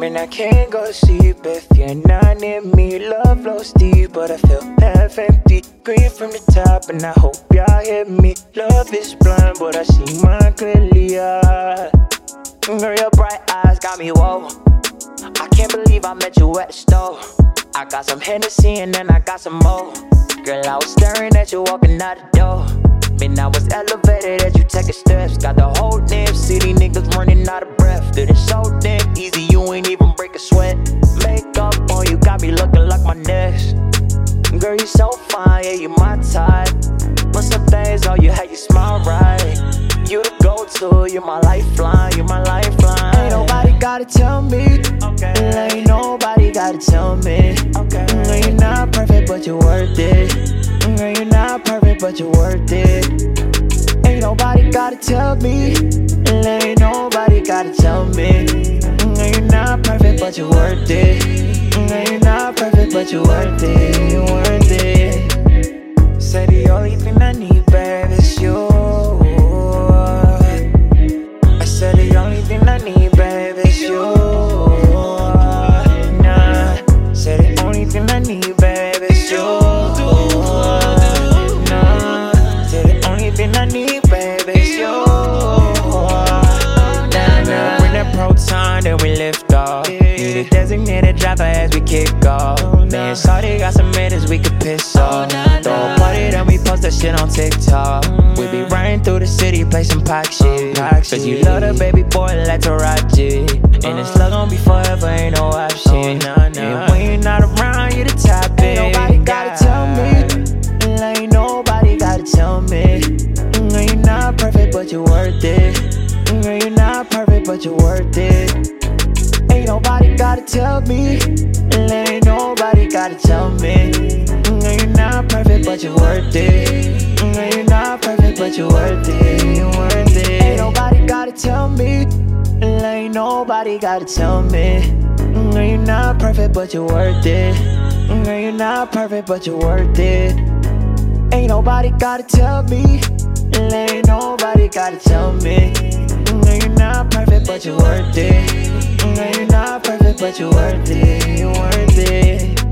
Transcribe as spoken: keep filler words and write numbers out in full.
Man, I can't go sleep if you're not near me. Love flows deep, but I feel half empty. Green from the top, and I hope y'all hear me. Love is blind, but I see mine clearly. Yeah. Girl, your bright eyes got me, whoa. I can't believe I met you at the store. I got some Hennessy and then I got some more. Girl, I was staring at you walking out the door. Man, I was elevated as you taking steps. Got the whole damn city niggas running out of breath. Did it so damn easy, you ain't even break a sweat. Makeup on you got me looking like my next. Girl, you so fine, yeah, you my type. But some things, oh, you had you smile right. You the go-to, you my lifeline, you my lifeline. Ain't nobody gotta tell me, okay. Ain't nobody gotta tell me, okay. Girl, you're not perfect, but you're worth it. Girl, you're not perfect, but you're worth it. Ain't nobody gotta tell me, ain't nobody gotta tell me. Girl, you're not perfect, but you're worth it. Girl, you're not perfect, but you're worth it. You're worth it. Say the only thing I need, babe, is you. Said the only thing I need, babe, is you. Nah, said the only thing I need, babe, is you. Nah, said the only thing I need, babe, is you. Nah, nah, bring that proton, then we lift off. Need a designated driver as we kick off. Man, Saudi got some minutes we could piss off. Throw a party, then we post that shit on TikTok. We be riding through the city, play some pack shit. Cause you love the baby boy like Taraji. And this love gon' be forever, ain't no option. And when you're not around, you the top it. Ain't nobody gotta tell me. Ain't nobody gotta tell me. Girl, you're not perfect, but you're worth it. Girl, you're not perfect, but you're worth it. Ain't nobody gotta tell me. Ain't nobody gotta tell me. Girl, you're not perfect, but you're worth it. Girl, you're not perfect, but you're worth it. You're worth it. Ain't nobody gotta tell me. Ain't nobody gotta tell me. Girl, you're not perfect, but you're worth it. Girl, you're not perfect, but you're worth it. Ain't nobody gotta tell me. Ain't nobody gotta tell me. Girl, you're not perfect, but you're worth it. Girl, you're not perfect, but you're worth it. You're worth it.